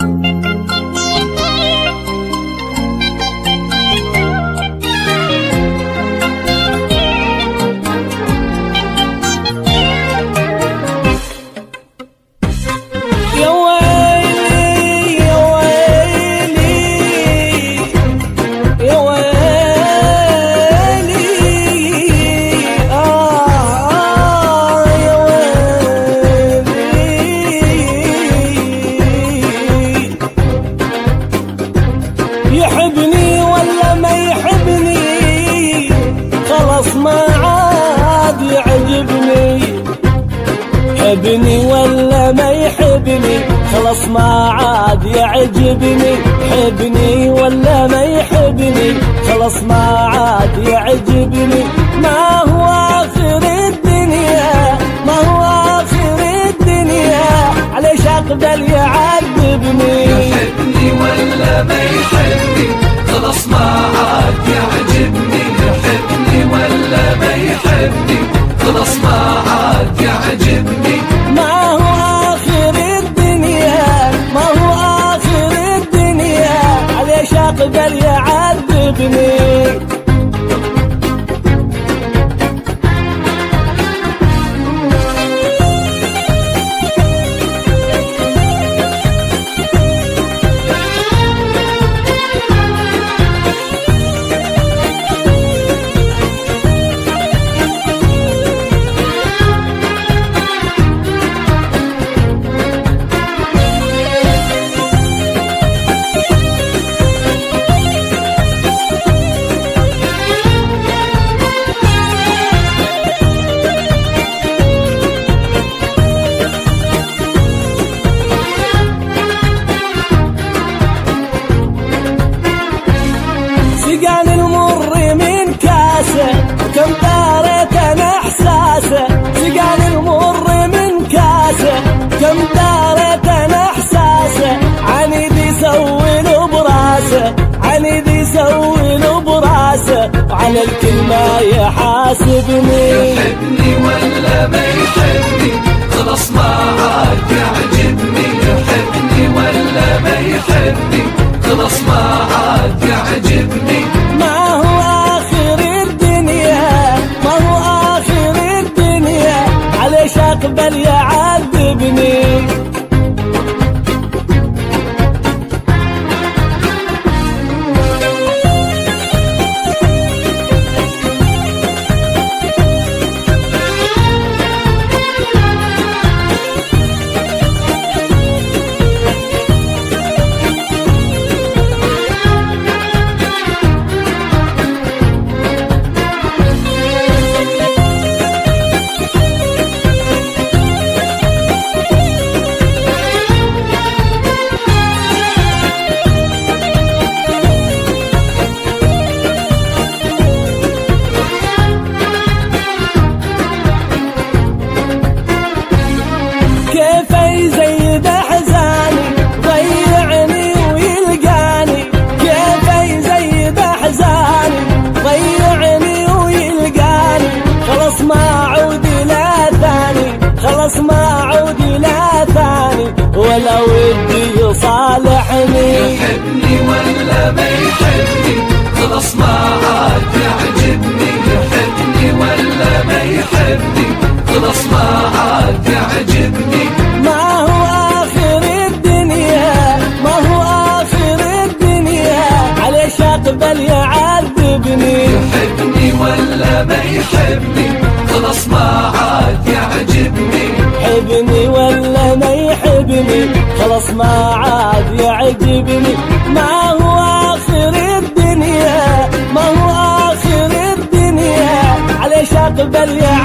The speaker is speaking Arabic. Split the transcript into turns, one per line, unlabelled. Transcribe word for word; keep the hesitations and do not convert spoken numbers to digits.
يحبني ولا ما يحبني خلاص ما عاد يعجبني. حبني ولا ما يحبني خلاص ما عاد يعجبني. حبني ولا ما يحبني خلاص ما عاد يعجبني. ما هو آخر الدنيا ما هو آخر الدنيا عليش أقبل يعذبني.
يحبني ولا ما يحبني خلاص ما عاد يعجبني. يحبني ولا ما يحبني خلاص ما عاد يعجبني.
ما هو آخر الدنيا ما هو آخر الدنيا عليش أقبل يعذبني. سقاني المر من كاسه كم داريت انا احساسه. سقاني المر من كاسه كم داريت انا احساسه. عنيد يسوي له براسه عنيد يسوي له براسه وعلى الكلمه يحاسبني.
يحبني ولا ما يحبني خلاص ما عاد يعجبني. يحبني ولا ما يحبني خلاص ما عاد يعجبني.
ما هو آخر الدنيا ما هو آخر الدنيا عليش أقبل يعذبني. كيف يزيد أحزاني ضيعني ويلقاني. كيف يزيد أحزاني ضيعني ويلقاني. خلاص ما أعود لا ثاني خلاص ما أعود لا ثاني ولا ودي يصالحني.
يحبني ولا ما يحبني خلاص ما عاد يعجبني. يحبني ولا ما يحبني خلاص ما عاد يعجبني.
ما هو آخر الدنيا ما هو آخر الدنيا عليش أقبل يعذبني.
يحبني ولا ما يحبني خلاص ما عاد يعجبني.
حبني ولا ما يحبني خلاص ما عاد يعجبني. ما هو آخر الدنيا ما هو آخر الدنيا عليش أقبل يعذبني.